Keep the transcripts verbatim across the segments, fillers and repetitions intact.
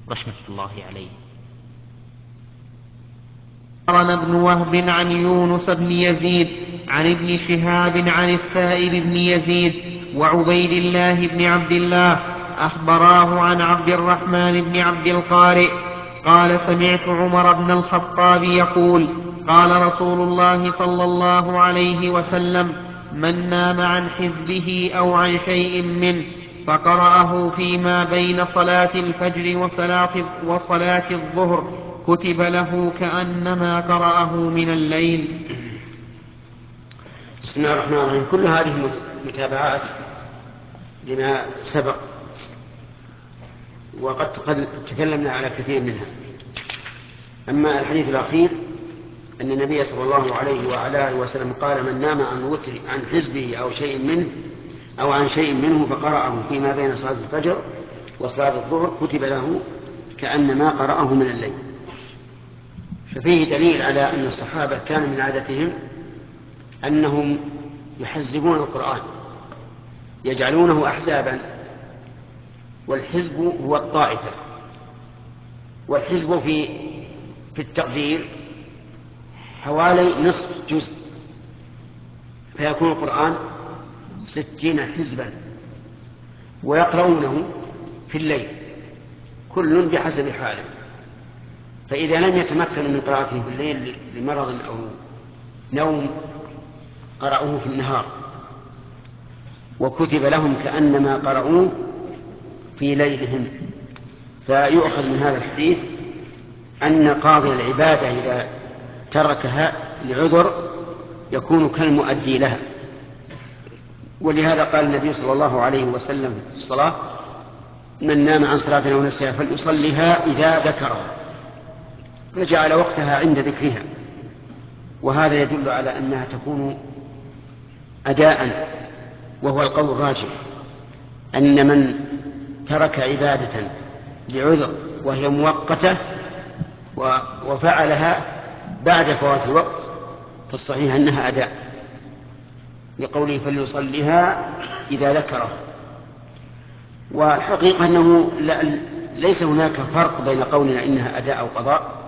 رحمة الله عليه. أخبرنا ابن وهب عن يونس بن يزيد عن ابن شهاب عن السائب بن يزيد وعبيد الله بن عبد الله أخبراه عن عبد الرحمن بن عبد القارئ قال سمعت عمر بن الخطاب يقول قال رسول الله صلى الله عليه وسلم من نام عن حزبه أو عن شيء منه فقرأه فيما بين صلاة الفجر وصلاة, وصلاة الظهر كتب له كأنما قرأه من الليل. بسم الله الرحمن الرحيم. كل هذه متابعات لما سبق، وقد تكلمنا على كثير منها. أما الحديث الأخير أن النبي صلى الله عليه وعلى آله وسلم قال من نام عن وتر عن حزبه أو شيء منه أو عن شيء منه فقرأه فيما بين صلاة الفجر وصلاة الظهر كتب له كأنما قرأه من الليل. ففيه دليل على أن الصحابة كان من عادتهم أنهم يحزبون القرآن، يجعلونه أحزابا، والحزب هو الطائفة، والحزب في في التقدير حوالي نصف جزء، فيكون القرآن ستين حزبا ويقرؤونه في الليل كل بحسب حاله. فإذا لم يتمكنوا من قراءته في الليل لمرض أو نوم قرأوه في النهار وكتب لهم كأنما قرأوه في ليلهم. فيؤخذ من هذا الحديث أن قاضي العبادة إذا تركها لعذر يكون كالمؤدي لها. ولهذا قال النبي صلى الله عليه وسلم في الصلاة من نام عن صلاة أو نسيها فليصلها إذا ذكرها، فجعل وقتها عند ذكرها. وهذا يدل على أنها تكون أداء، وهو القول الراجح أن من ترك عبادة لعذر وهي مؤقتة وفعلها بعد فوات الوقت فالصحيح أنها أداء، لقوله فليصليها إذا ذكره. والحقيقة أنه ليس هناك فرق بين قولنا إنها أداء أو قضاء،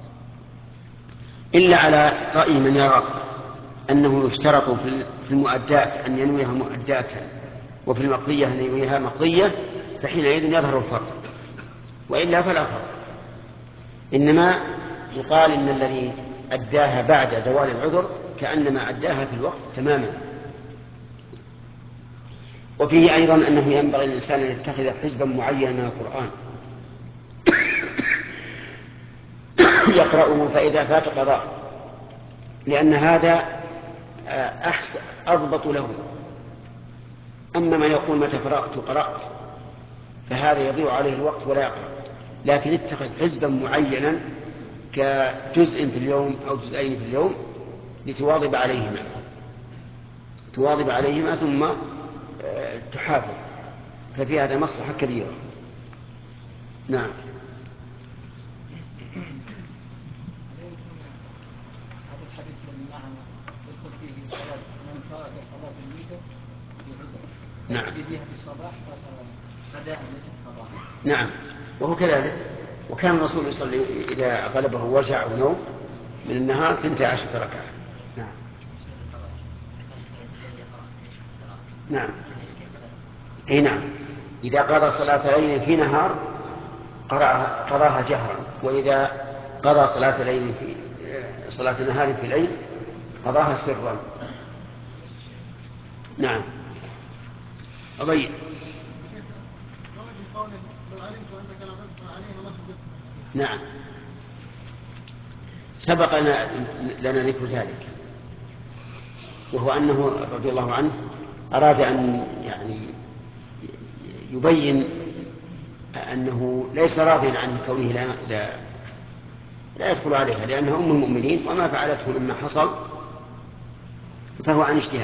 إلا على رأي من يرى أنه يشترط في المؤدات أن ينويها مؤدات وفي المقضية أن ينويها مقضية، فحينئذ يظهر الفرق، وإلا فلا فرق. إنما يقال إن الذي أداها بعد زوال العذر كأنما أداها في الوقت تماما. وفيه أيضا أنه ينبغي للإنسان أن يتخذ حزبا معينا من القرآن يقرأه فإذا فات قضاء، لأن هذا أحسن أضبط له. أما من يقول متى قرأت قرأت فهذا يضيع عليه الوقت ولا يقرأ، لكن اتخذ حزبا معينا كجزء في اليوم أو جزئين في اليوم لتواظب عليهما تواظب عليهما ثم تحافظ، ففي هذا مصلحة كبيرة. نعم. نعم. نعم وهو كذلك. وكان الرسول يصلي إذا غلبه وجع أو نوم من النهار ثنتي عشرة ركعة. نعم. نعم. اي نعم. إذا قضى صلاة ليل في نهار قضاها جهرا، وإذا قضى صلاة ليل في صلاة نهار في ليل قضاها سرا. نعم. أضيع. نعم سبق لنا ذكر ذلك، وهو أنه رضي الله عنه أراد أن يعني يبين أنه ليس راضيا عن كونه لا, لا, لا يدخل عليها، لأنها أم المؤمنين وما فعلته مما حصل فهو عن اجتهاد.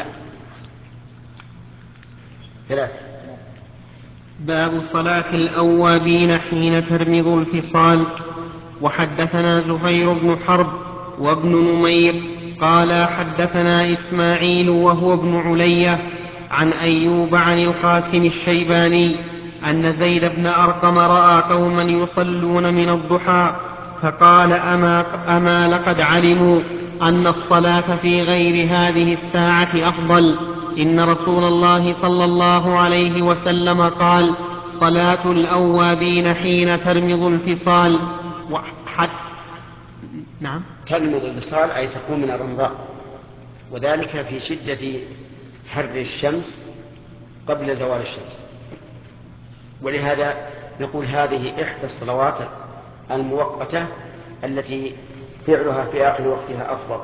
ثلاثة. باب صلاة الأوابين حين ترمض الفصال. وحدثنا زهير بن حرب وابن نمير قال حدثنا إسماعيل وهو ابن علية عن أيوب عن القاسم الشيباني أن زيد بن أرقم رأى قوما يصلون من الضحى فقال أما, أما لقد علموا أن الصلاة في غير هذه الساعة أفضل. إن رسول الله صلى الله عليه وسلم قال صلاة الأوابين حين ترمض الفصال. وحد نعم ترمض الفصال أي تقوم من الرمضاء، وذلك في شدة حر الشمس قبل زوال الشمس. ولهذا نقول هذه إحدى الصلوات المؤقتة التي فعلها في آخر وقتها أفضل.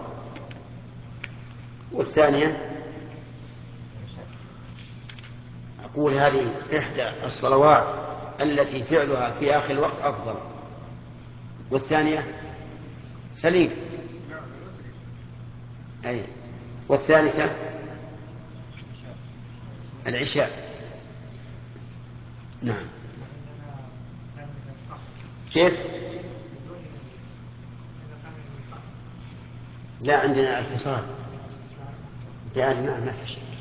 والثانية أقول هذه إحدى الصلوات التي فعلها في آخر الوقت أفضل. والثانية سليم أي. والثالثة العشاء. نعم. كيف؟ لا عندنا الفصال يعني ما ما في شيء.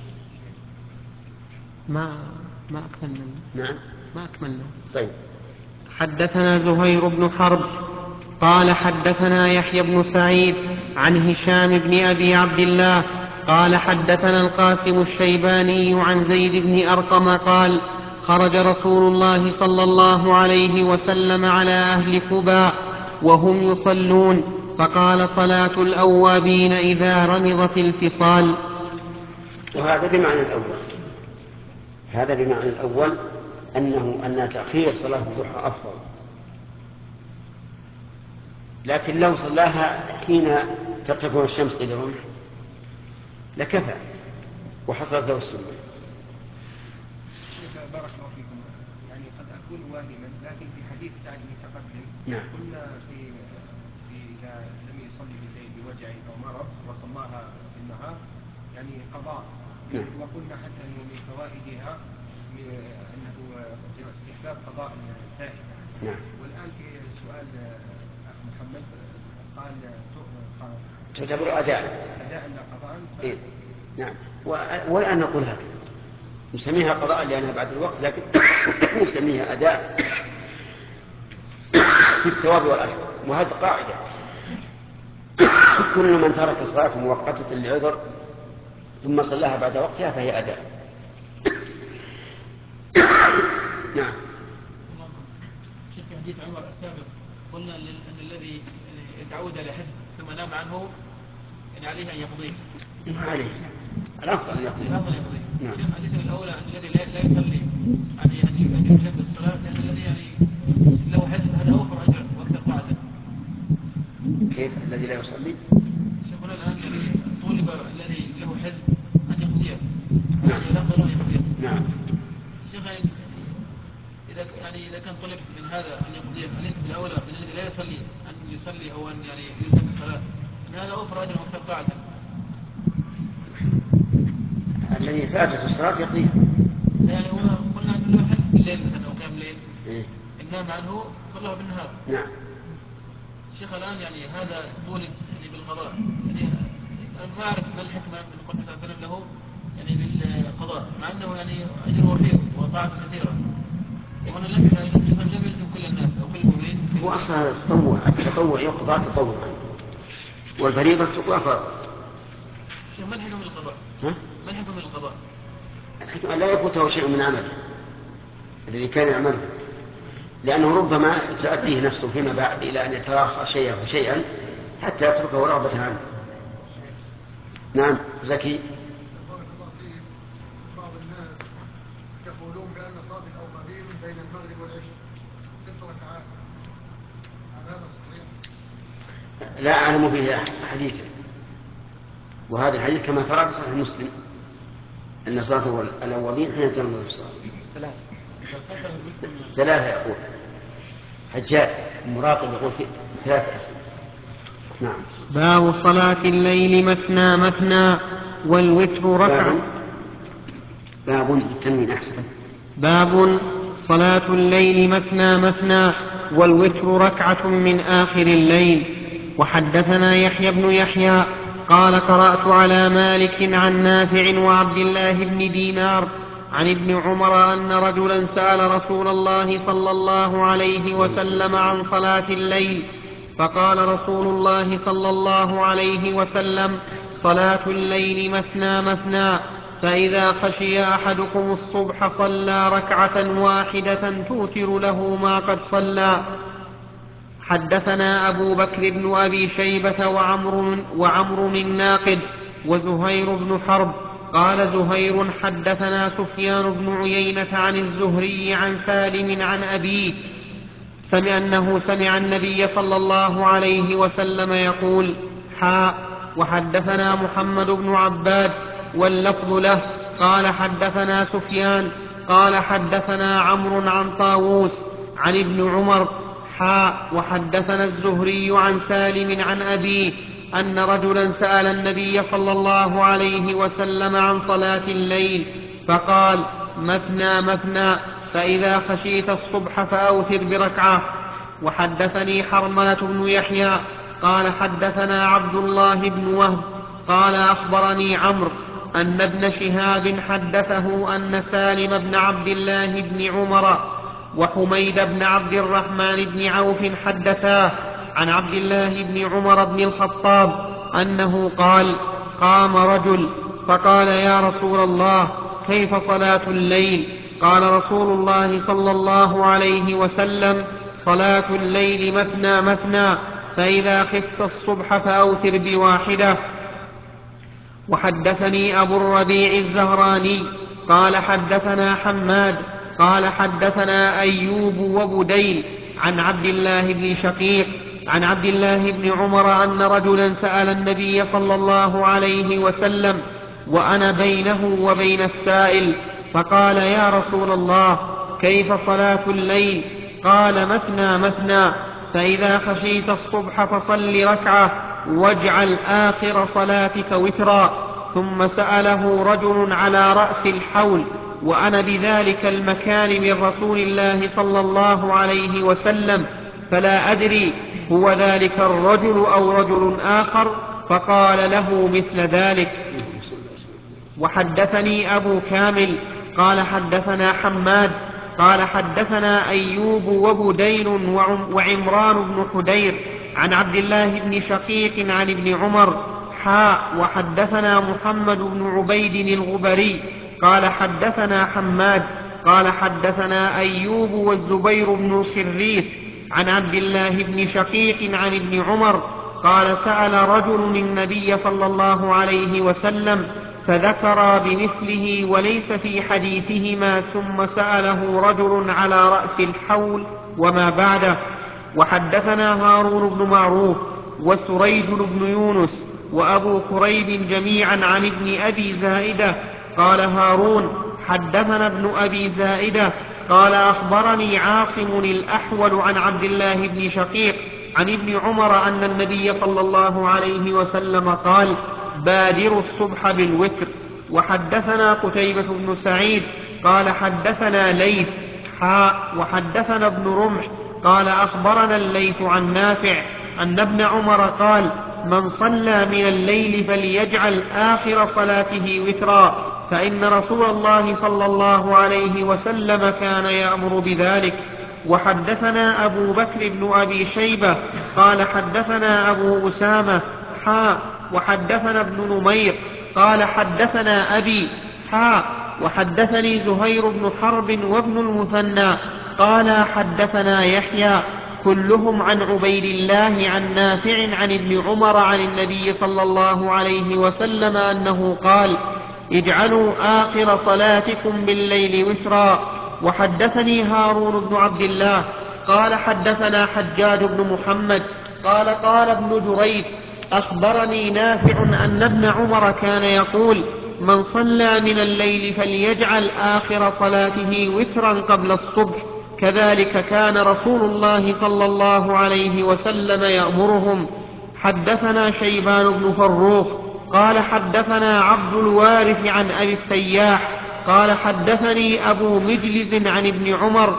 ما ما أكملنا. نعم ما أكملنا. طيب. حدثنا زهير بن حرب قال حدثنا يحيى بن سعيد عن هشام بن أبي عبد الله قال حدثنا القاسم الشيباني عن زيد بن أرقم قال خرج رسول الله صلى الله عليه وسلم على أهل قباء وهم يصلون فقال صلاة الأوابين إذا رمضت الفصال. وهذا بمعنى الأول، هذا بمعنى الأول أنه أن تأخير صلاة الضحى أفضل، لكن لو صلاها حين ترتفع الشمس قيد الرمح لكفى وحصلت له السنة. بارك الله فيكم. يعني قد أكون واهما، لكن في حديث سعد المتقدم نعم. قلنا في في إذا لم يصلي بالليل بوجع أو مرض وصلاها بالنهار يعني قضاء. نعم. وقلنا حتى أنه من فوائدها أنه استحباب قضاء الفائدة. نعم. والآن في سؤال أخ محمد قال تعتبر أداء أداء لا قضاء. إيه؟ نعم. والآن نقول هذا نسميها قضاء لأنها بعد الوقت، لكن نسميها أداء في الثواب والأجر. وهذه قاعدة، كل من ترك صلاة مؤقتة لعذر ثم صلاها بعد وقتها فهي أداء. نعم. في حديث عمر السابق قلنا أن الذي تعود على حزب ثم نام عنه يعني عليه أن يقضيه. ما عليه، الأفضل أن يقضيه. الأفضل يقضيه. نعم. الحديث الأولى أن الذي لا يصلي يعني يعني أن يجب الصلاة، لأن الذي يعني له حزب هذا أوفر أجر وأكثر طاعة. كيف الذي لا يصلي؟ شيخنا الآن الذي طولب الذي له حزب أن يقضيه. نعم. يعني الأفضل أن يقضيه. نعم. شيخ إذا يعني إذا كان طلب من هذا أن يقضيه أليس بالأولى من الذي لا يصلي أن يصلي أو أن يعني يلزم الصلاة؟ أن هذا أوفر أجر وأكثر طاعة. الذي فاتت الصلاة يقضيها. يعني هو قلنا أن له حزب بالليل مثلا أو قيام الليل. إيه؟ إن نام عنه صلاه بالنهار. نعم. الشيخ الآن يعني هذا طولب يعني بالقضاء، يعني أنا ما أعرف ما الحكمة من قول صلى الله عليه وسلم له يعني بالقضاء، مع أنه يعني أجر وفير وطاعة كثيرة، وأنا لم لم يلزم كل الناس أو كل المؤمنين. هو أصلا التطوع، التطوع يقضى تطوعا والفريضة تقضى فرضا. شيخ ما الحكمة من القضاء؟ ها؟ ما الحكمة من القضاء؟ الحكمة لا يفوته شيء من عمله الذي كان يعمله، لأنه ربما تؤديه نفسه فيما بعد إلى أن يتراخى شيئا فشيئا حتى يتركه رغبة عنه. نعم. زكي. بارك الله فيك. بعض الناس يقولون بأن صلاة الأوابين بين المغرب والعشاء ست ركعات، هل هذا صحيح؟ لا أعلم به حديثا، وهذا الحديث كما ترى في صحيح مسلم أن صلاة الأوابين حين ترمض الفصال ثلاثة. ثلاثة يقول حجاج مراقب يقول ثلاثة أسئلة. نعم. باب صلاة الليل مثنى مثنى والوتر ركعة. باب بالتنوين أحسن. باب صلاة الليل مثنى مثنى والوتر ركعة من آخر الليل. وحدثنا يحيى بن يحيى قال قرأت على مالك عن نافع وعبد الله بن دينار عن ابن عمر أن رجلا سأل رسول الله صلى الله عليه وسلم عن صلاة الليل، فقال رسول الله صلى الله عليه وسلم: صلاة الليل مثنى مثنى، فإذا خشي أحدكم الصبح صلى ركعة واحدة توتر له ما قد صلى. حدثنا أبو بكر بن أبي شيبة وعمر, وعمر الناقد وزهير بن حرب. قال زهير: حدثنا سفيان بن عيينة عن الزهري عن سالم عن أبيه سمع أنه سمع النبي صلى الله عليه وسلم يقول: حاء وحدثنا محمد بن عباد واللفظ له قال حدثنا سفيان قال حدثنا عمرو عن طاووس عن ابن عمر حاء وحدثنا الزهري عن سالم عن أبيه أن رجلا سأل النبي صلى الله عليه وسلم عن صلاة الليل فقال: مثنى مثنى، فإذا خشيت الصبح فأوتر بركعة. وحدثني حرملة بن يحيى قال حدثنا عبد الله بن وهب قال أخبرني عمرو أن ابن شهاب حدثه أن سالم بن عبد الله بن عمر وحميد بن عبد الرحمن بن عوف حدثاه عن عبد الله بن عمر بن الخطاب أنه قال: قام رجل فقال: يا رسول الله، كيف صلاة الليل؟ قال رسول الله صلى الله عليه وسلم: صلاة الليل مثنى مثنى، فإذا خفت الصبح فأوتر بواحدة. وحدثني أبو الربيع الزهراني قال حدثنا حماد قال حدثنا أيوب وبديل عن عبد الله بن شقيق عن عبد الله بن عمر أن رجلا سأل النبي صلى الله عليه وسلم وأنا بينه وبين السائل فقال: يا رسول الله، كيف صلاة الليل؟ قال: مثنى مثنى، فإذا خشيت الصبح فصل ركعة واجعل آخر صلاتك وترا. ثم سأله رجل على رأس الحول وأنا بذلك المكان من رسول الله صلى الله عليه وسلم، فلا أدري هو ذلك الرجل أو رجل آخر، فقال له مثل ذلك. وحدثني أبو كامل قال حدثنا حماد قال حدثنا أيوب وبديل وعمران بن حدير عن عبد الله بن شقيق عن ابن عمر حاء وحدثنا محمد بن عبيد الغبري قال حدثنا حماد قال حدثنا أيوب والزبير بن الخريث عن عبد الله بن شقيق عن ابن عمر قال: سأل رجل النبي صلى الله عليه وسلم فذكر بمثله وليس في حديثهما، ثم سأله رجل على رأس الحول وما بعده. وحدثنا هارون بن معروف وسريج بن يونس وأبو كريب جميعا عن ابن أبي زائدة قال هارون: حدثنا ابن أبي زائدة قال أخبرني عاصم الأحول عن عبد الله بن شقيق عن ابن عمر أن النبي صلى الله عليه وسلم قال: بادروا الصبح بالوتر. وحدثنا قتيبة بن سعيد قال حدثنا ليث حاء وحدثنا ابن رمح قال أخبرنا الليث عن نافع أن ابن عمر قال: من صلى من الليل فليجعل آخر صلاته وترا، فإن رسول الله صلى الله عليه وسلم كان يأمر بذلك. وحدثنا أبو بكر بن أبي شيبة قال حدثنا أبو أسامة حاء وحدثنا ابن نمير قال حدثنا أبي حاء وحدثني زهير بن حرب وابن المثنى قال حدثنا يحيى كلهم عن عبيد الله عن نافع عن ابن عمر عن النبي صلى الله عليه وسلم أنه قال: اجعلوا آخر صلاتكم بالليل وترا. وحدثني هارون بن عبد الله قال حدثنا حجاج بن محمد قال قال ابن جريج: أخبرني نافع أن ابن عمر كان يقول: من صلى من الليل فليجعل آخر صلاته وترا قبل الصبح، كذلك كان رسول الله صلى الله عليه وسلم يأمرهم. حدثنا شيبان بن فروخ قال حدثنا عبد الوارث عن أبي التياح قال حدثني أبو مجلز عن ابن عمر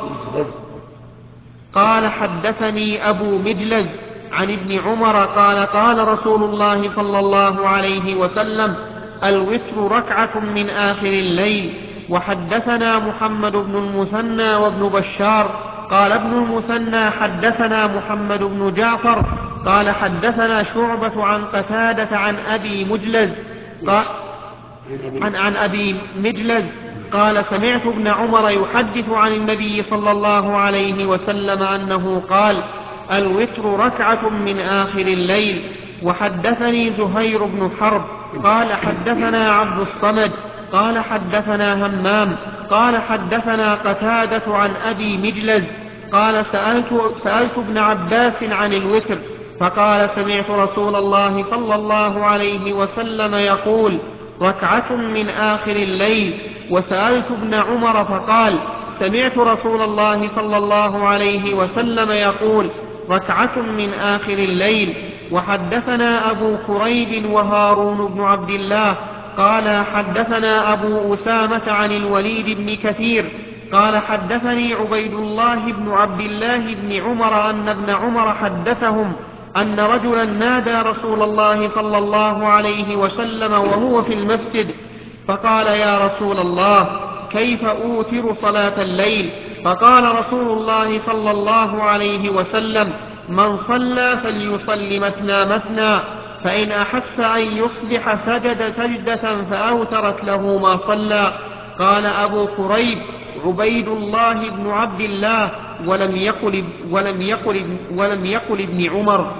قال حدثني أبو مجلز عن ابن عمر قال: قال رسول الله صلى الله عليه وسلم: الوتر ركعة من آخر الليل. وحدثنا محمد بن المثنى وابن بشار قال ابن المثنى حدثنا محمد بن جعفر قال حدثنا شعبة عن قتادة عن أبي مجلز قال عن, عن أبي مجلز قال سمعت ابن عمر يحدث عن النبي صلى الله عليه وسلم أنه قال الوتر ركعة من آخر الليل. وحدثني زهير بن حرب قال حدثنا عبد الصمد قال حدثنا همام قال حدثنا قتادة عن أبي مجلز قال سألت, سألت ابن عباس عن الوتر فقال سمعت رسول الله صلى الله عليه وسلم يقول ركعة من آخر الليل. وسألت ابن عمر فقال سمعت رسول الله صلى الله عليه وسلم يقول ركعة من آخر الليل. وحدثنا أبو كريب وهارون بن عبد الله قال حدثنا أبو أسامة عن الوليد بن كثير قال حدثني عبيد الله بن عبد الله بن عمر أن ابن عمر حدثهم أن رجلا نادى رسول الله صلى الله عليه وسلم وهو في المسجد فقال يا رسول الله كيف أوتر صلاة الليل؟ فقال رسول الله صلى الله عليه وسلم من صلى فليصل مثنى مثنى فإن أحس أن يصبح سجد سجدة فأوترت له ما صلى. قال أبو كريب عبيد الله بن عبد الله ولم يقل, ولم يقل, ولم يقل ابن عمر.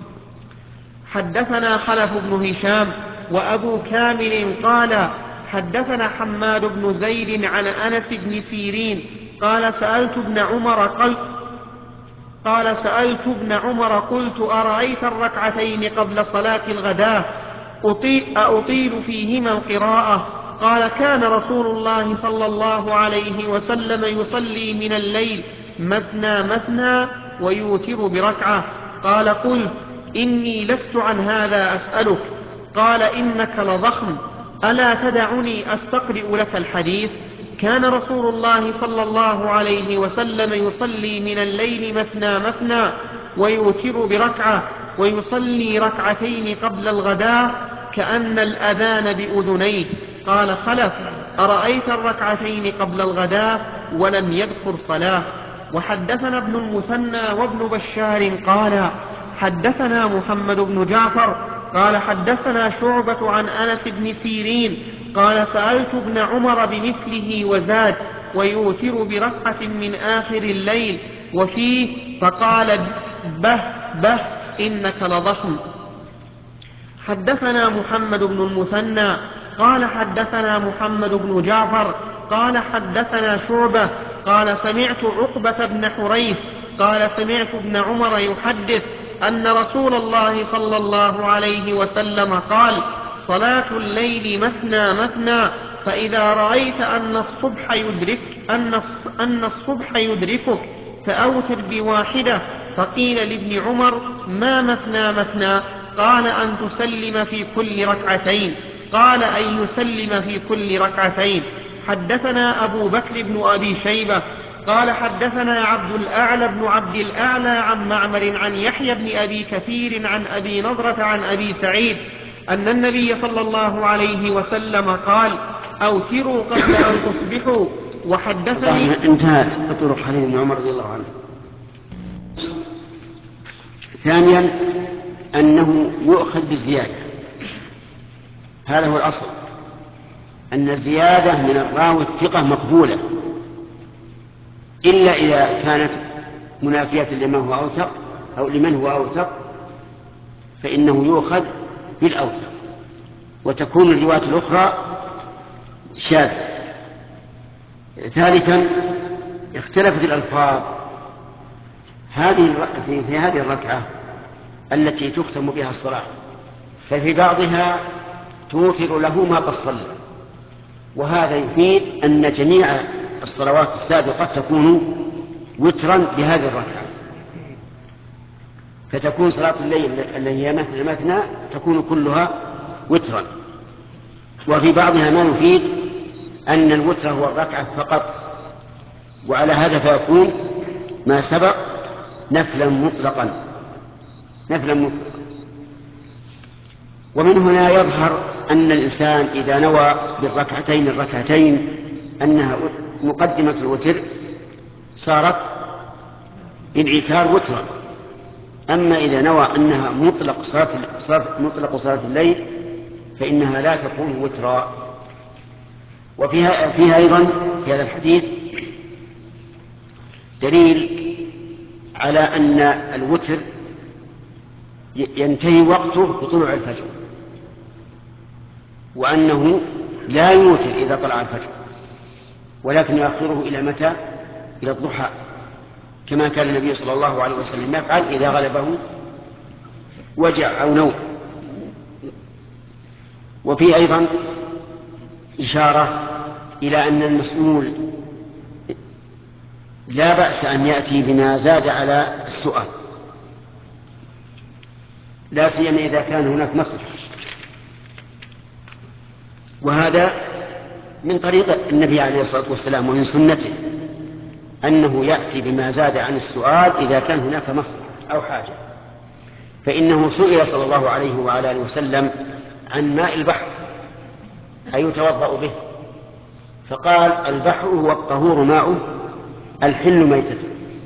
حدثنا خلف بن هشام وأبو كامل قال حدثنا حماد بن زيد عن أنس بن سيرين قال سألت ابن عمر قلت قال سألت ابن عمر قلت أرأيت الركعتين قبل صلاة الغداء أطيل فيهما القراءة؟ قال كان رسول الله صلى الله عليه وسلم يصلي من الليل مثنى مثنى ويوتر بركعة. قال قلت إني لست عن هذا أسألك. قال إنك لضخم ألا تدعني أستقرئ لك الحديث؟ كان رسول الله صلى الله عليه وسلم يصلي من الليل مثنى مثنى ويوتر بركعة ويصلي ركعتين قبل الغداء كأن الأذان بأذنيه. قال خلف أرأيت الركعتين قبل الغداء ولم يذكر صلاة. وحدثنا ابن المثنى وابن بشار قال حدثنا محمد بن جعفر قال حدثنا شعبة عن أنس بن سيرين قال سألت ابن عمر بمثله وزاد ويوتر بركعة من آخر الليل وفيه فقال به به إنك لضخم. حدثنا محمد بن المثنى قال حدثنا محمد بن جعفر قال حدثنا شعبة قال سمعت عقبة بن حريث قال سمعت ابن عمر يحدث أن رسول الله صلى الله عليه وسلم قال صلاة الليل مثنى مثنى فإذا رأيت أن الصبح يدرك أن أن الصبح يدركك فأوتر بواحدة. فقيل لابن عمر ما مثنى مثنى؟ قال أن تسلم في كل ركعتين. قال أن يسلم في كل ركعتين. حدثنا أبو بكر بن أبي شيبة قال حدثنا عبد الأعلى بن عبد الأعلى عن معمر عن يحيى بن أبي كثير عن أبي نضرة عن أبي سعيد أن النبي صلى الله عليه وسلم قال أوتروا قبل أن تصبحوا. وحدثني انتهت طرق حديث ابن عمر رضي الله عنه. ثانيا أنه يؤخذ بالزيادة، هذا هو الأصل، أن الزيادة من الراوي الثقة مقبولة إلا إذا كانت منافية لما هو أوثق أو لمن هو أوثق فإنه يؤخذ بالأوثق، وتكون الرواية الأخرى شاذة. ثالثا اختلفت الألفاظ هذه في هذه الركعة التي تختم بها الصلاة، ففي بعضها توتر له ما قد صلى، وهذا يفيد أن جميع الصلوات السابقة تكون وترا بهذه الركعة، فتكون صلاة الليل التي هي مثنى مثنى تكون كلها وترا. وفي بعضها ما يفيد أن الوتر هو الركعة فقط، وعلى هذا فيكون ما سبق نفلا مطلقا نفلا مطلقا. ومن هنا يظهر أن الإنسان إذا نوى بالركعتين الركعتين أنها مقدمة الوتر صارت بالإيثار وترا. أما إذا نوى أنها مطلق صلاة مطلق صلاة الليل فإنها لا تكون وترا. وفيها فيها أيضا في هذا الحديث دليل على أن الوتر ينتهي وقته بطلوع الفجر، وأنه لا يوتر إذا طلع الفجر، ولكن يؤخره إلى متى؟ إلى الضحى، كما كان النبي صلى الله عليه وسلم يفعل إذا غلبه وجع أو نوم. وفي أيضا إشارة إلى أن المسؤول لا بأس أن يأتي بما زاد على السؤال، لا سيما إذا كان هناك مصلحة. وهذا من طريق النبي عليه الصلاة والسلام ومن سنته أنه يأتي بما زاد عن السؤال إذا كان هناك مصلحة أو حاجة. فإنه سئل صلى الله عليه وعلى آله وسلم عن ماء البحر أيتوضأ به؟ فقال البحر هو الطهور ماؤه الحل ميتته.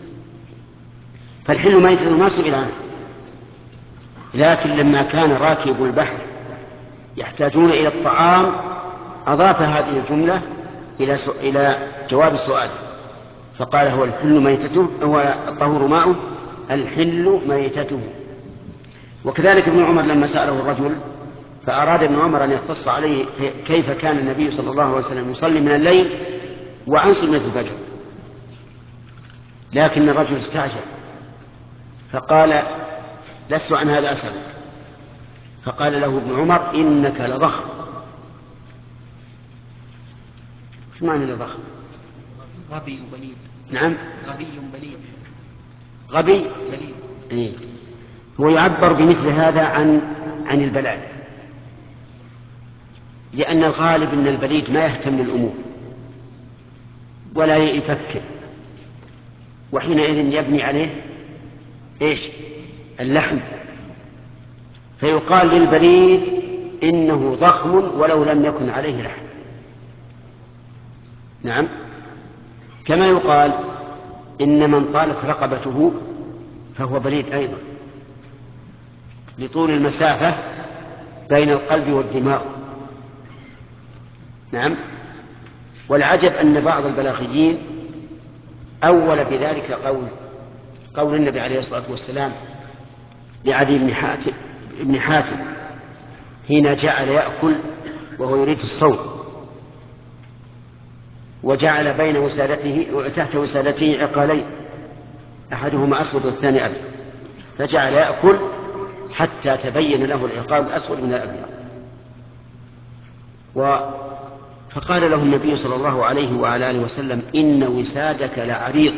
فالحل ميتته ما سئل عنه، لكن لما كان راكب البحر يحتاجون إلى الطعام أضاف هذه الجملة إلى إلى جواب السؤال، فقال هو الحل ميتته، هو الطهور ماؤه الحل ميتته. وكذلك ابن عمر لما سأله الرجل فأراد ابن عمر أن يقتص عليه كيف كان النبي صلى الله عليه وسلم يصلي من الليل وعن سنة الفجر، لكن الرجل استعجل فقال لست عن هذا أسألك. فقال له ابن عمر إنك لضخم. شو معنى لضخم؟ غبي بليد. نعم غبي بليد. غبي بليد. إيه؟ هو يعبر بمثل هذا عن عن البلاد، لأن الغالب أن البليد ما يهتم للأمور ولا يفكر، وحينئذ يبني عليه إيش؟ اللحم، فيقال للبليد إنه ضخم ولو لم يكن عليه لحم. نعم، كما يقال إن من طالت رقبته فهو بليد أيضا لطول المسافة بين القلب والدماغ. نعم. والعجب أن بعض البلاغيين أول بذلك قول قول النبي عليه الصلاة والسلام لعدي بن حاتم ابن حاتم حين جعل يأكل وهو يريد الصوم، وجعل بين وسادته وتحت وسادته عقالين أحدهما أسود والثاني أبيض، فجعل يأكل حتى تبين له العقال الأسود من الأبيض. و فقال له النبي صلى الله عليه وعلى آله وسلم إن وسادك لعريض.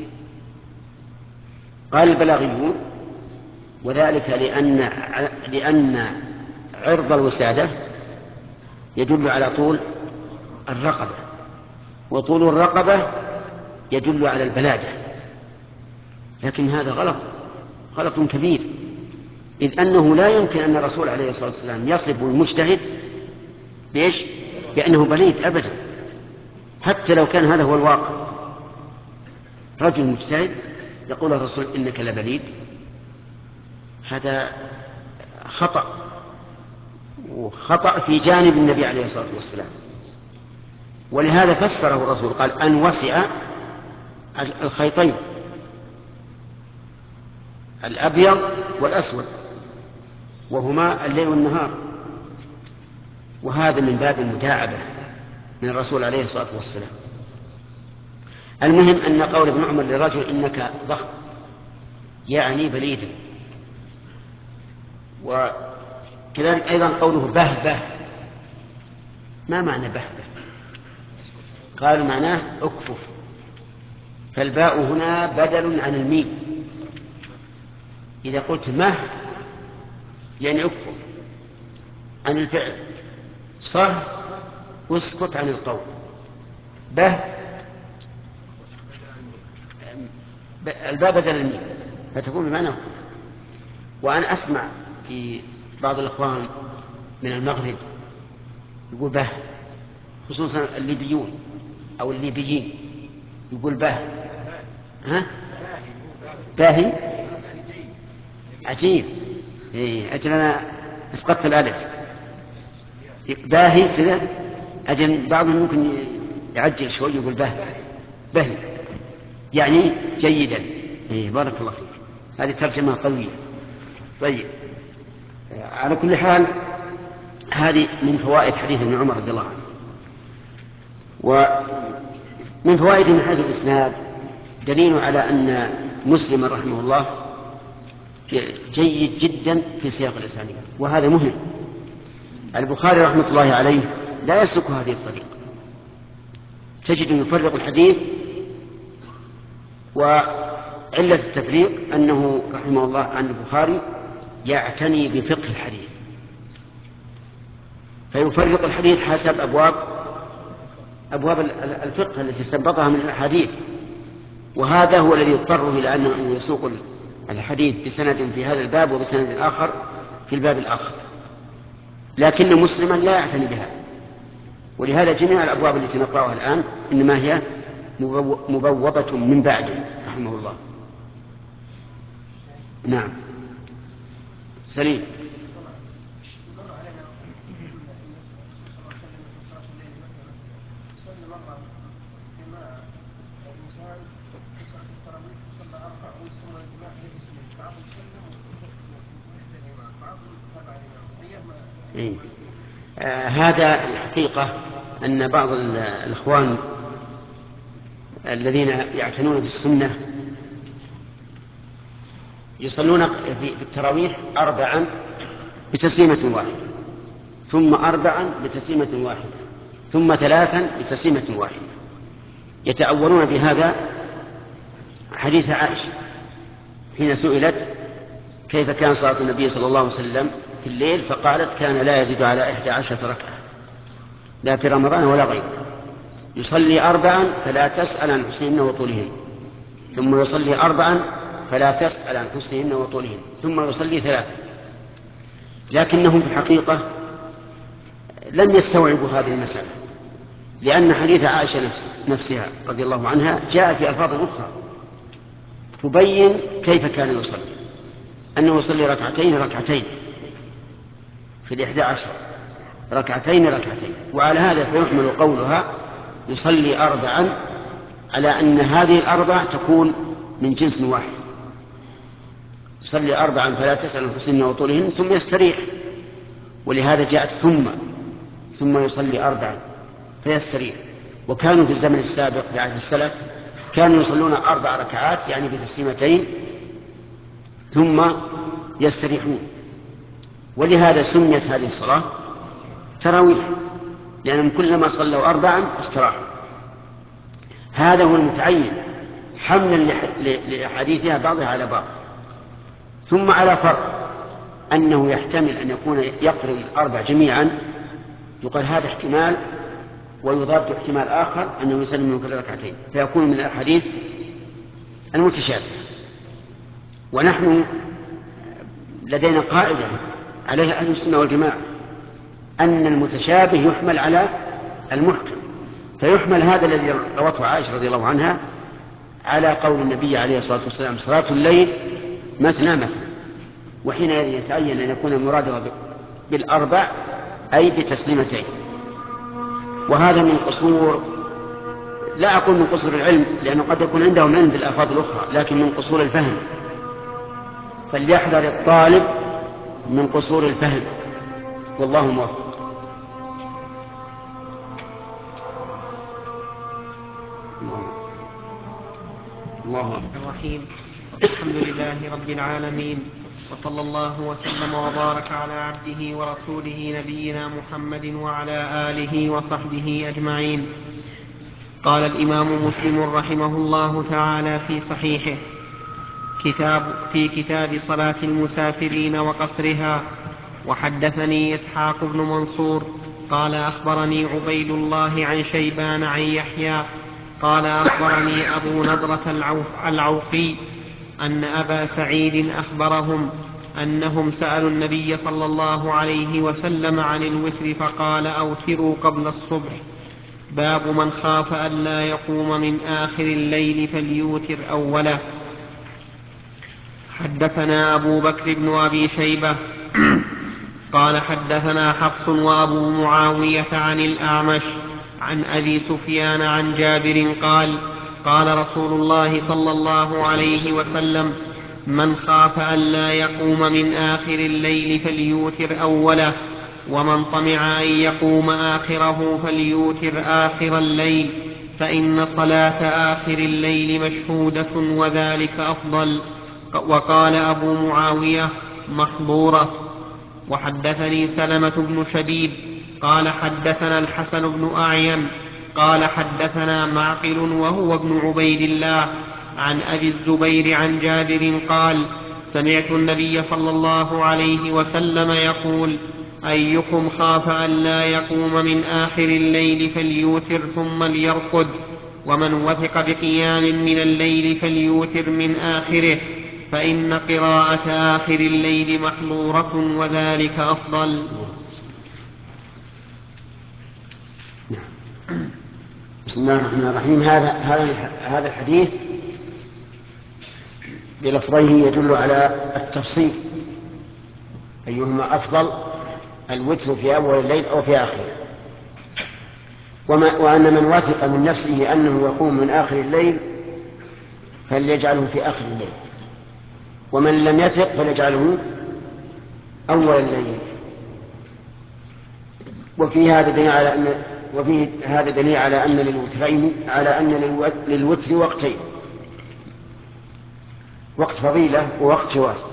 قال البلاغيون وذلك لأن لأن عرض الوسادة يدل على طول الرقبة، وطول الرقبة يدل على البلادة، لكن هذا غلط غلط كبير، إذ أنه لا يمكن أن الرسول عليه الصلاة والسلام يصف المجتهد بإيش؟ بأنه بليد أبدا، حتى لو كان هذا هو الواقع. رجل مجتهد يقول الرسول إنك لبليد، هذا خطأ، وخطأ في جانب النبي عليه الصلاة والسلام. ولهذا فسره الرسول قال أن وسع الخيطين الأبيض والأسود وهما الليل والنهار، وهذا من باب المداعبة من الرسول عليه الصلاة والسلام. المهم أن قول ابن عمر للرجل إنك ضخم يعني بليدا. وكذلك أيضا قوله بهبه، ما معنى بهبه؟ قالوا معناه أكفف، فالباء هنا بدل عن الميم. إذا قلت مه يعني أكفف عن الفعل، صه واسكت عن القول، به الباء بدل الميم فتكون بمعنى أكفف. وأنا أسمع في بعض الأخوان من المغرب يقول به، خصوصا الليبيون أو الليبيين يقول باه. ها؟ باهي عجيب. إيه أجل أنا اسقطت الألف. باهي كذا أجل بعضهم ممكن يعجل شوي يقول باهي باهي يعني جيدا. إيه بارك الله فيك. هذه ترجمة قوية. طيب على كل حال هذه من فوائد حديث ابن عمر رضي الله عنه. ومن فوائد من حيث الإسناد دليل على أن مسلم رحمه الله جيد جدا في سياق الإسانيد، وهذا مهم. البخاري رحمة الله عليه لا يسلك هذه الطريقة، تجد يفرق الحديث، وعلة التفريق أنه رحمه الله عن البخاري يعتني بفقه الحديث، فيفرق الحديث حسب أبواب أبواب الفقه التي استنبطها من الأحاديث، وهذا هو الذي يضطره إلى أنه يسوق الحديث بسند في هذا الباب وبسند آخر في الباب الآخر، لكن مسلما لا يعتني بهذا. ولهذا جميع الأبواب التي نقرأها الآن إنما هي مبوبة من بعده رحمه الله. نعم سليم. إيه. آه هذا الحقيقة أن بعض الإخوان الذين يعتنون بالسنة يصلون في التراويح أربعا بتسليمة واحدة، ثم أربعا بتسليمة واحدة، ثم ثلاثا بتسليمة واحدة، يتأولون بهذا حديث عائشة حين سئلت كيف كان صلاة النبي صلى الله عليه وسلم في الليل، فقالت كان لا يزيد على إحدى عشرة ركعة لا في رمضان ولا غيره، يصلي أربعا فلا تسأل عن حسنهن وطولهن، ثم يصلي أربعا فلا تسأل عن حسنهن وطولهن، ثم يصلي ثلاثا. لكنهم في الحقيقة لم يستوعبوا هذه المسألة، لأن حديث عائشة نفسها رضي الله عنها جاء في ألفاظ أخرى تبين كيف كان يصلي، أنه يصلي ركعتين ركعتين في الإحدى عشر، ركعتين ركعتين. وعلى هذا فيحمل قولها يصلي أربعا على أن هذه الأربع تكون من جنس واحد، يصلي أربعا فلا تسأل عن حسنهن وطولهن ثم يستريح، ولهذا جاءت ثم ثم يصلي أربعا فيستريح. وكانوا في الزمن السابق في عهد السلف كانوا يصلون أربع ركعات يعني بتسليمتين ثم يستريحون، ولهذا سميت هذه الصلاة تراويح، لأنهم كلما صلوا أربعا استراحوا. هذا هو المتعين حملا لأحاديثها بعضها على بعض. ثم على فرق أنه يحتمل أن يكون يقرن الأربع جميعا، يقال هذا احتمال، ويضاد احتمال آخر أنه يسلم من كل ركعتين، فيكون من الأحاديث المتشابه. ونحن لدينا قاعدة عليها أهل السنة والجماعة أن المتشابه يحمل على المحكم، فيحمل هذا الذي روته عائشة رضي الله عنها على قول النبي عليه الصلاة والسلام صلاة الليل مثنى مثنى، وحينئذ يتعين أن يكون المراد بالأربع أي بتسليمتين. وهذا من قصور، لا أقول من قصور العلم لأنه قد يكون عندهم علم بالألفاظ الأخرى، لكن من قصور الفهم، فليحذر الطالب من قصور الفهم، والله موفق. الله الرحيم. الحمد لله رب العالمين، وصلى الله وسلم وبارك على عبده ورسوله نبينا محمد وعلى آله وصحبه أجمعين. قال الإمام مسلم رحمه الله تعالى في صحيحه كتاب في كتاب صلاة المسافرين وقصرها: وحدثني إسحاق بن منصور قال أخبرني عبيد الله عن شيبان عن يحيى قال أخبرني أبو نضرة العوقي أن أبا سعيد أخبرهم أنهم سألوا النبي صلى الله عليه وسلم عن الوتر فقال: أوتروا قبل الصبح. باب من خاف ألا يقوم من آخر الليل فليوتر أوله. حدثنا أبو بكر بن أبي شيبة قال حدثنا حفص وأبو معاوية عن الأعمش عن أبي سفيان عن جابر قال قال رسول الله صلى الله عليه وسلم من خاف ألا يقوم من آخر الليل فليوتر أوله، ومن طمع أن يقوم آخره فليوتر آخر الليل، فإن صلاة آخر الليل مشهودة وذلك أفضل. وقال أبو معاوية محظورة. وحدثني سلمة بن شديد قال حدثنا الحسن بن أعين قال حدثنا معقل وهو ابن عبيد الله عن أبي الزبير عن جابر قال سمعت النبي صلى الله عليه وسلم يقول أيكم خاف ألا يقوم من آخر الليل فليوتر ثم ليرقد، ومن وثق بقيام من الليل فليوتر من آخره، فإن قراءة آخر الليل محظورة وذلك أفضل. بسم الله الرحمن الرحيم. هذا هذا هذا الحديث بلفظيه يدل على التفصيل أيهما أفضل، الوتر في أول الليل أو في آخره، وما وأن من وثق من نفسه أنه يقوم من آخر الليل فليجعله في آخر الليل، ومن لم يثق فليجعله أول الليل. وفي هذا دليل على أن وفيه هذا دليل على أن للوترين على أن للوتر وقتين، وقت فضيلة ووقت جواز.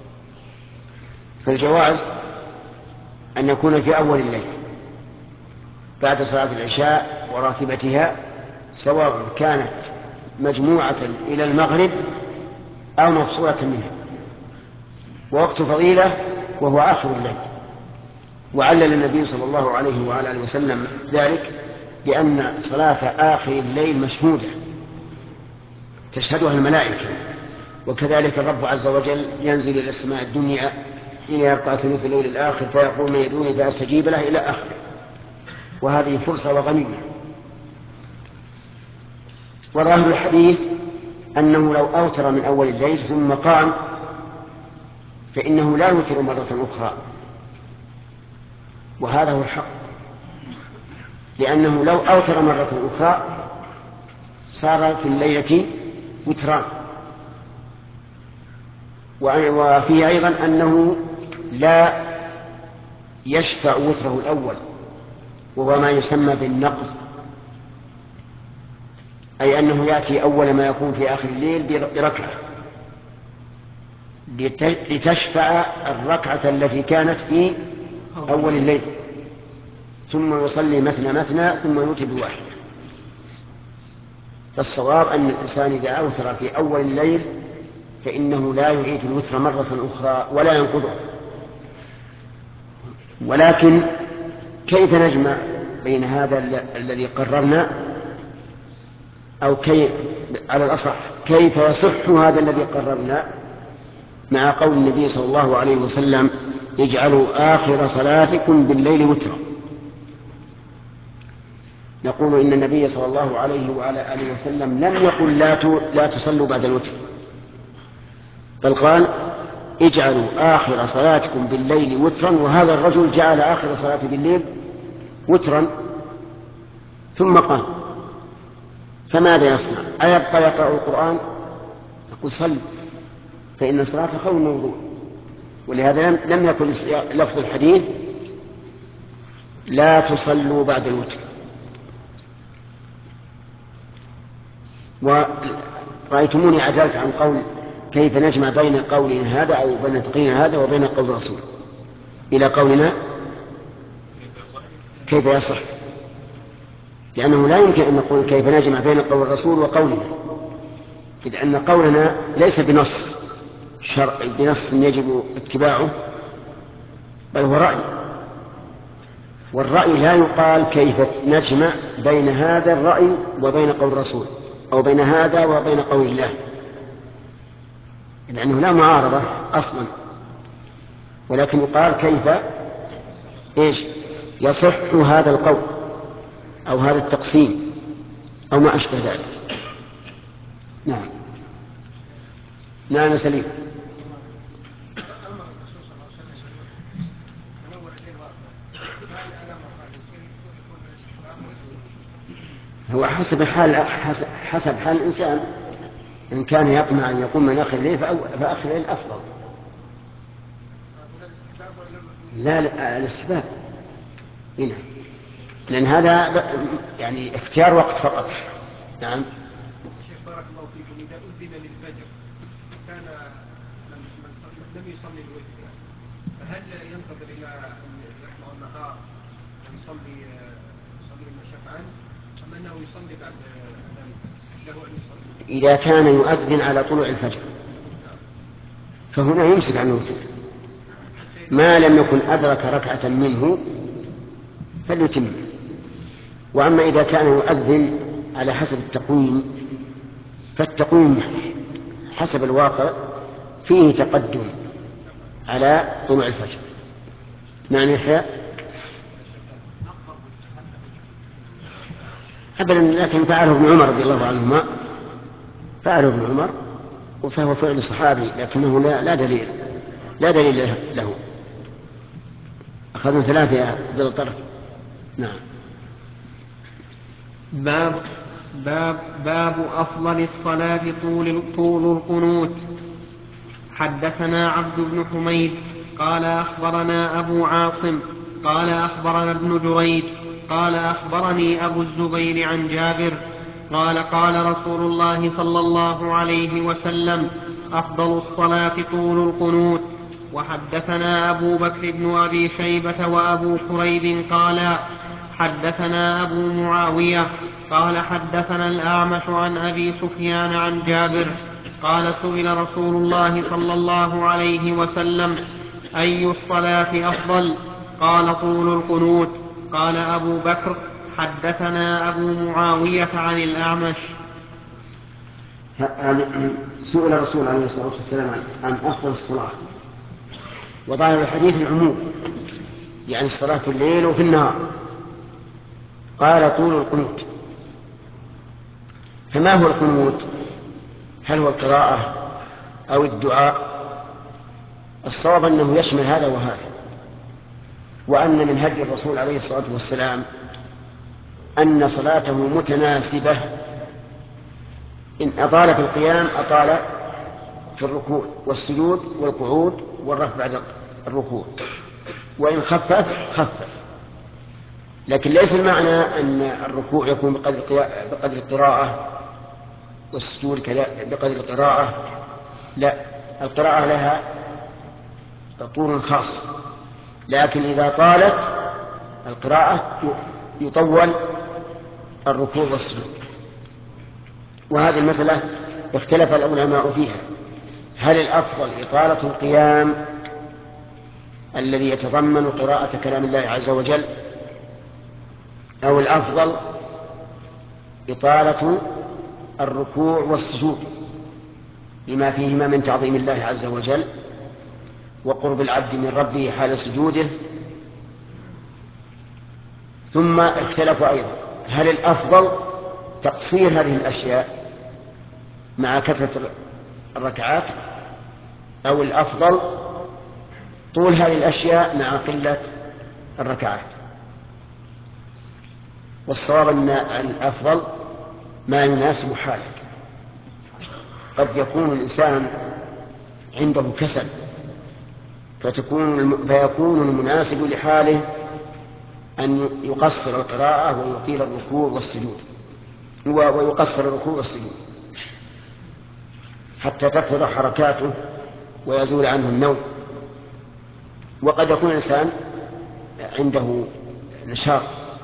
فالجواز أن يكون في أول الليل بعد صلاة العشاء وراتبتها، سواء كانت مجموعة إلى المغرب أو مفصولة منها، ووقت فضيلة وهو آخر الليل. وعلل النبي صلى الله عليه وعلى آله وسلم ذلك بأن صلاة آخر الليل مشهودة تشهدها الملائكة، وكذلك الرب عز وجل ينزل إلى السماء الدنيا حين يبقى ثلث الليل الآخر فيقول من يدعوني فأستجيب له إلى آخره، وهذه فرصة وغنيمة. وظاهر الحديث أنه لو أوتر من أول الليل ثم قام فإنه لا يوتر مرة أخرى، وهذا هو الحق، لأنه لو أوتر مرة أخرى صار في الليلة وتران. وفيه أيضا أنه لا يشفع وتره الأول، وهو ما يسمى بالنقض، أي أنه يأتي أول ما يكون في آخر الليل بركعة لتشفع الركعة التي كانت في أول الليل، ثم يصلي مثنى مثنى ثم يوتر بواحدة. فالصواب أن الإنسان إذا أوتر في أول الليل فإنه لا يعيد الوتر مرة أخرى ولا ينقضه. ولكن كيف نجمع بين هذا الذي قررنا، أو كيف على الأصح كيف يصح هذا الذي قررنا مع قول النبي صلى الله عليه وسلم اجعلوا آخر صلاتكم بالليل وترا؟ نقول إن النبي صلى الله عليه وعلى آله وسلم لم يقل لا لا تصلوا بعد الوتر، بل قال اجعلوا آخر صلاتكم بالليل وترا، وهذا الرجل جعل آخر صلاته بالليل وترا ثم قام، فماذا يصنع؟ أيبقى يقرأ القرآن؟ نقول صل، فإن الصلاة خير موضوع. ولهذا لم يكن لفظ الحديث لا تصلوا بعد الوتر. ورأيتموني عدلت عن قول كيف نجمع بين قولنا هذا أو بين تقريرنا هذا وبين قول الرسول إلى قولنا كيف يصح، لأنه لا يمكن أن نقول كيف نجمع بين قول الرسول وقولنا، لأن قولنا ليس بنص شرعي بنص يجب اتباعه، بل هو رأي، والرأي لا يقال كيف نجمع بين هذا الرأي وبين قول الرسول أو بين هذا وبين قول الله، لأنه لا معارضة أصلا، ولكن يقال كيف إيش يصح هذا القول أو هذا التقسيم أو ما أشبه ذلك. نعم. نعم سليم. هو حسب حال حسب حال الإنسان، إن كان يطمع أن يقوم من آخر الليل فآخر الليل أفضل. لا الاستحباب هنا، لأن هذا يعني اختيار وقت فقط. نعم. شيخ بارك الله فيكم، إذا أذن للفجر كان لم يصلي الوتر، فهل ينتظر إلى أن يطلع النهار ويصلي يصلي شفعا، أم أنه يصلي بعد ذلك له أن يصلي؟ إذا كان يؤذن على طلوع الفجر فهنا يمسك عن الوتر، ما لم يكن أدرك ركعة منه فليتم. وأما إذا كان يؤذن على حسب التقويم فالتقويم حسب الواقع فيه تقدم على طلوع الفجر. معنى يحيى أبدا، لكن فعله ابن عمر رضي الله عنهما، فعله ابن عمر فهو فعل صحابي، لكنه لا, لا دليل لا دليل له. أخذنا ثلاثة بالطرف. نعم. باب باب باب أفضل الصلاة طول طول القنوت. حدثنا عبد بن حميد قال أخبرنا أبو عاصم قال أخبرنا ابن جريج قال أخبرني أبو الزبير عن جابر قال قال رسول الله صلى الله عليه وسلم: أفضل الصلاة طول القنوت. وحدثنا أبو بكر بن أبي شيبة وأبو كريب قال حدثنا أبو معاوية قال حدثنا الأعمش عن أبي سفيان عن جابر قال سئل رسول الله صلى الله عليه وسلم: أي الصلاة أفضل؟ قال طول القنوت. قال أبو بكر: حدثنا أبو معاوية عن الأعمش. سئل الرسول عليه الصلاة والسلام عن أفضل الصلاة، وظاهر الحديث العموم، يعني الصلاة في الليل وفي النهار. قال طول القنوت. فما هو القنوت؟ هل هو القراءة أو الدعاء؟ الصواب أنه يشمل هذا وهذا، وأن من هدي الرسول عليه الصلاة والسلام أن صلاته متناسبة، إن أطال في القيام أطال في الركوع والسجود والقعود والرفع بعد الركوع، وإن خفف خفف. لكن ليس المعنى أن الركوع يكون بقدر القراءة والسجود بقدر القراءة، لا، القراءة لها طول خاص، لكن إذا طالت القراءة يطول الركوع والسجود. وهذه المسألة اختلف العلماء فيها، هل الأفضل إطالة القيام الذي يتضمن قراءة كلام الله عز وجل، أو الأفضل إطالة الركوع والسجود لما فيهما من تعظيم الله عز وجل وقرب العبد من ربه حال سجوده. ثم اختلفوا أيضا هل الأفضل تقصير هذه الأشياء مع كثرة الركعات، أو الأفضل طول هذه الأشياء مع قلة الركعات. والصواب أن الأفضل ما يناسب حالك. قد يكون الإنسان عنده كسل فتكون فيكون المناسب لحاله أن يقصر القراءة ويطيل الركوع والسجود ويقصر الركوع والسجود حتى تكثر حركاته ويزول عنه النوم. وقد يكون الإنسان عنده نشاط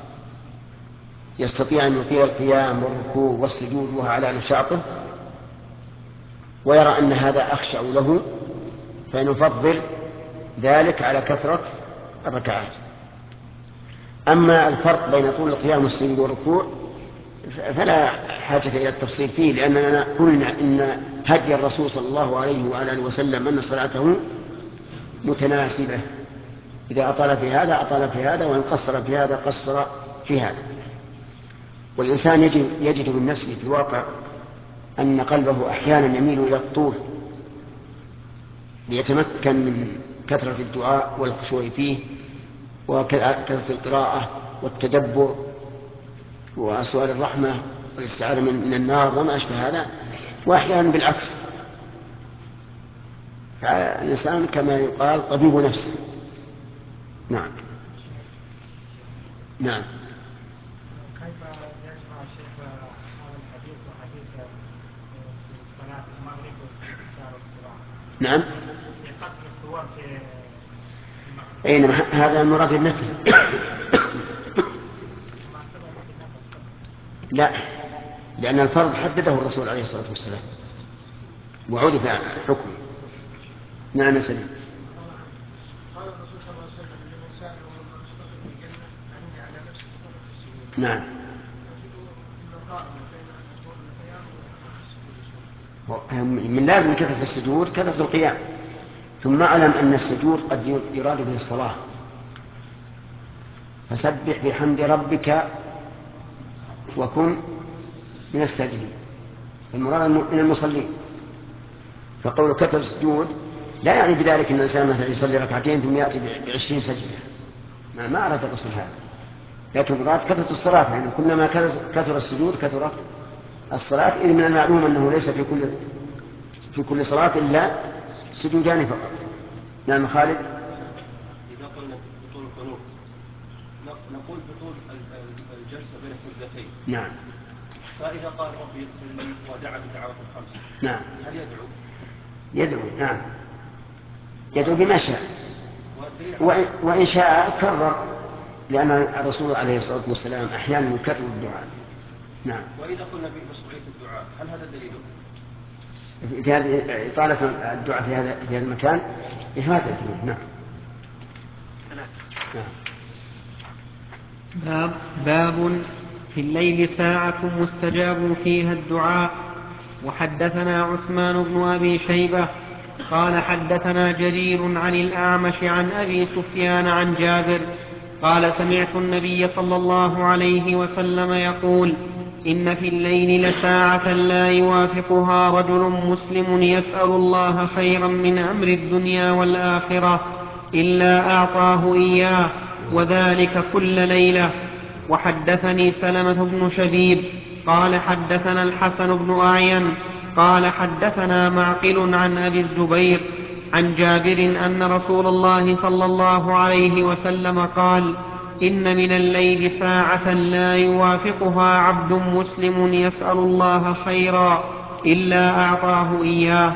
يستطيع أن يطيل القيام والركوع والسجود وهو على نشاطه، ويرى أن هذا أخشع له فنفضل ذلك على كثرة الركعات. أما الفرق بين طول القيام والسجود والركوع فلا حاجة إلى التفصيل فيه، لأننا قلنا إن هدي الرسول صلى الله عليه وآله وسلم أن صلاته متناسبة، إذا أطال في هذا أطال في هذا، وإن قصر في هذا قصر في هذا. والإنسان يجد, يجد من نفسه في الواقع أن قلبه أحيانا يميل إلى الطول ليتمكن من كثرة الدعاء والخشوع فيه وكثرة القراءة والتدبر وسؤال الرحمة والاستعاذة من النار وما أشبه هذا، وأحيانا بالعكس. فالإنسان كما يقال طبيب نفسه. نعم نعم. كيف يجمع الشيخ هذا الحديث وحديث صلاة المغرب واستكثار الصلاة؟ نعم. في قصر الصور في المغرب. أي نعم، هذا مراد النفل. لا، لأن الفرض حدده الرسول عليه الصلاة والسلام وعرف حكمه. نعم يا سليم. قال الرسول صلى الله عليه وسلم لمن سأل ومشتق في الجنة أعني على نفسه بطرق السجود. نعم. من لازم كثرة السجود كثرة القيام، ثم اعلم أن السجود قد يراد به الصلاة، فسبح بحمد ربك وكن من الساجدين، المراد من المصلين. فقول كثرة السجود لا يعني بذلك أن الإنسان مثلا يصلي ركعتين ثم يأتي بعشرين سجدة، ما, ما أراد الرسول هذا، لكن مراد كثرة الصلاة، يعني كلما كثر السجود كثرت الصلاة، إذ من المعلوم أنه ليس في كل في كل صلاة إلا سجودان فقط. نعم خالد. إذا قلنا بطول القنوت نقول بطول الجلسة بين السجدتين. نعم. فإذا قال ربي اغفر لي ودعا بالدعوات الخمس، نعم. هل يدعو؟ يدعو. نعم، يدعو بما شاء، وإن شاء كرر، لأن الرسول عليه الصلاة والسلام أحيانا يكرر الدعاء. نعم. وإذا قلنا بمشروعية الدعاء هل هذا دليله؟ في هذه إطالة الدعاء في هذا في هذا المكان إفادة الدليل. نعم. نعم. باب, باب في الليل ساعة مستجاب فيها الدعاء. وحدثنا عثمان بن أبي شيبة قال حدثنا جرير عن الأعمش عن أبي سفيان عن جابر قال سمعت النبي صلى الله عليه وسلم يقول إن في الليل لساعة لا يوافقها رجل مسلم يسأل الله خيرا من أمر الدنيا والآخرة إلا أعطاه إياه، وذلك كل ليلة. وحدثني سلمة بن شبيب قال حدثنا الحسن بن أعين قال حدثنا معقل عن أبي الزبير عن جابر أن رسول الله صلى الله عليه وسلم قال إن من الليل ساعة لا يوافقها عبد مسلم يسأل الله خيرا إلا أعطاه إياه.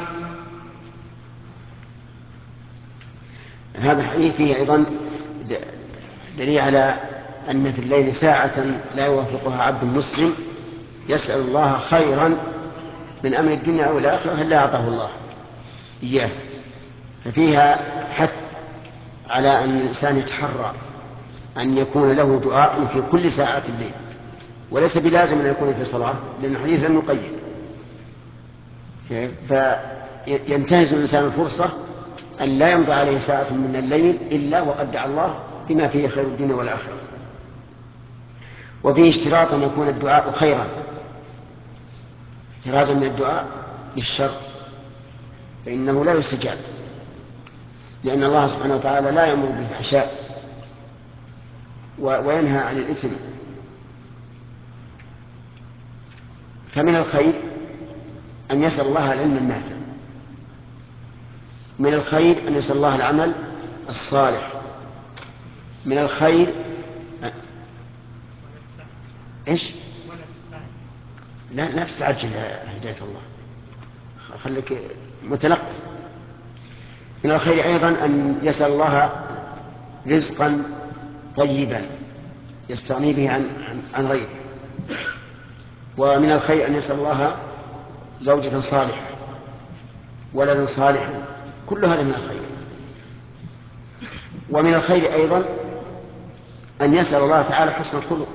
هذا الحديث فيه أيضا دليل على أن في الليل ساعة لا يوافقها عبد مسلم يسأل الله خيرا من أمر الدنيا والآخرة إلا أعطاه الله إياه. ففيها حث على أن الإنسان يتحرى أن يكون له دعاء في كل ساعات الليل، وليس بلازم أن يكون في صلاة، لأن الحديث لم يقيد. فينتهز الإنسان الفرصة أن لا يمضي عليه ساعة من الليل إلا وقد دعا الله بما فيه خير الدنيا والآخرة. وفيه اشتراط أن يكون الدعاء خيرا، احترازا من الدعاء للشر، فإنه لا يستجاب، لأن الله سبحانه وتعالى لا يأمر بالفحشاء وينهى عن الإثم. فمن الخير أن يسأل الله العلم النافع، من الخير أن يسأل الله العمل الصالح، من الخير إيش؟ لا لا تستعجل هداية الله، خليك متلقي. من الخير أيضا أن يسأل الله رزقا طيبا يستغني به عن, عن, عن غيره. ومن الخير أن يسأل الله زوجة صالحة ولد صالح، كل هذا من الخير. ومن الخير أيضا أن يسأل الله تعالى حسن الخلق،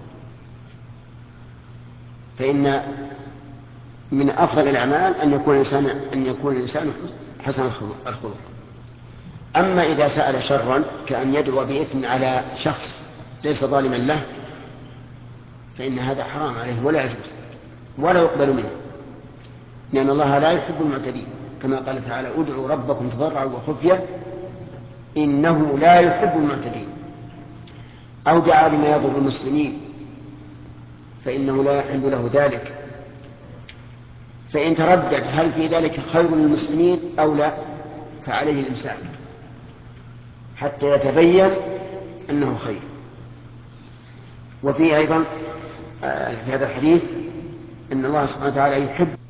فإن من أفضل الأعمال أن يكون الإنسان أن يكون الإنسان حسن الخلق. أما إذا سأل شرا كأن يدعو بإثم على شخص ليس ظالما له، فإن هذا حرام عليه ولا يجوز ولا يقبل منه، لأن الله لا يحب المعتدين، كما قال تعالى ادعوا ربكم تضرعا وخفية إنه لا يحب المعتدين. أو دعا بما يضر المسلمين فإنه لا يحل له ذلك. فإن تردد هل في ذلك خير للمسلمين أو لا فعليه الإمساك حتى يتبين أنه خير. وفيه أيضا في هذا الحديث أن الله سبحانه وتعالى يحب